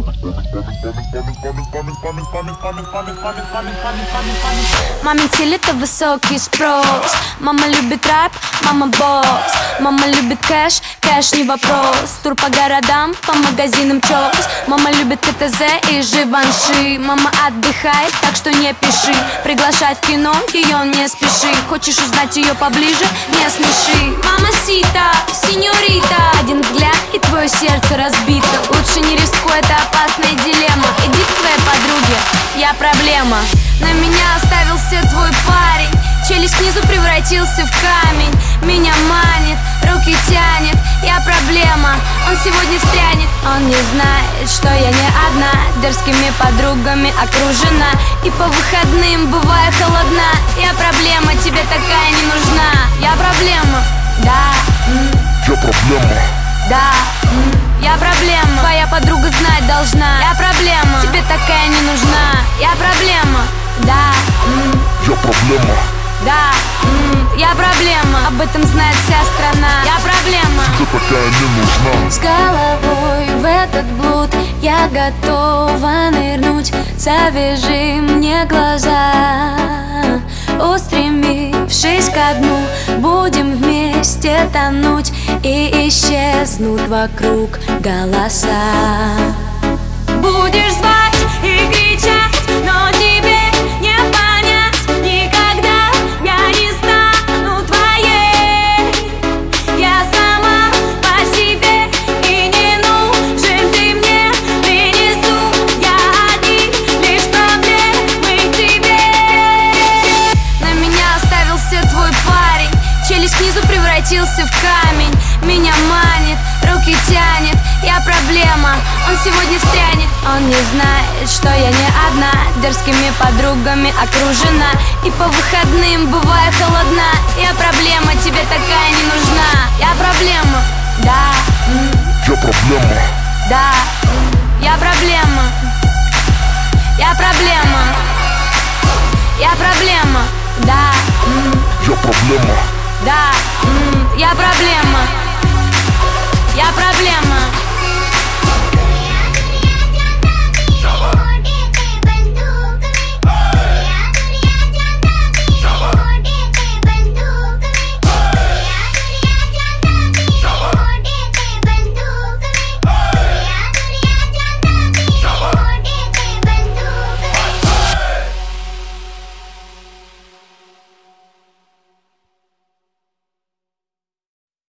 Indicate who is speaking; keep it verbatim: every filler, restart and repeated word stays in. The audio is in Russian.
Speaker 1: Мамин стиль — это высокий спрос. Мама любит рэп, мама босс. Мама любит кэш, кэш не вопрос. Тур по городам, по магазинам чокс. Мама любит КТЗ и Живанши. Мама отдыхает, так что не пиши. Приглашать в кино, ее не спеши. Хочешь узнать ее поближе, не смеши. Мама сита, сеньорита. Один взгляд и твое сердце разбито. Лучше не рискуй, это опасная дилемма. Иди к своей подруге, я проблема. На меня оставился твой парень. Челюсть снизу превратился в камень. Меня манит, руки тянет. Я проблема, он сегодня встрянет. Он не знает, что я не одна. Дерзкими подругами окружена. И по выходным бываю холодна. Я проблема, тебе такая не нужна. Я проблема, да.
Speaker 2: Я проблема.
Speaker 1: Да, я проблема. Твоя подруга знать должна. Я проблема, тебе такая не нужна. Я проблема, да.
Speaker 2: Я проблема.
Speaker 1: Да, я проблема. Об этом знает вся страна. Я проблема.
Speaker 2: Тебе такая не нужна.
Speaker 1: С головой в этот блуд я готова нырнуть. Завяжи мне глаза. Устремившись ко дну, будем вместе тонуть. И исчезнут вокруг голоса. Будешь звать и кричать, но тебе не понять никогда. Я не стану твоей. Я сама по себе, и не нужен ты мне. Принесу я одни лишь проблемы тебе. На меня оставился твой парень. Челюсть снизу превратился в камень. Меня манит, руки тянет. Я проблема, он сегодня встрянет. Он не знает, что я не одна. Дерзкими подругами окружена. И по выходным бываю холодна. Я проблема, тебе такая не нужна. Я проблема, да.
Speaker 2: Я проблема.
Speaker 1: Да, я проблема. Я проблема. Я проблема, да.
Speaker 2: Я проблема.
Speaker 1: Да, я проблема.